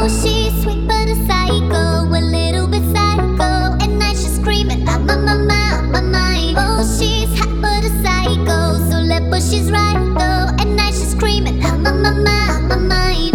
Oh, she's sweet but a psycho, a little bit psycho. At night she's screaming, I'm on my mind, my mind. Oh, she's hot but a psycho, so left but she's right though. At night she's screaming, I'm on my mind, my mind.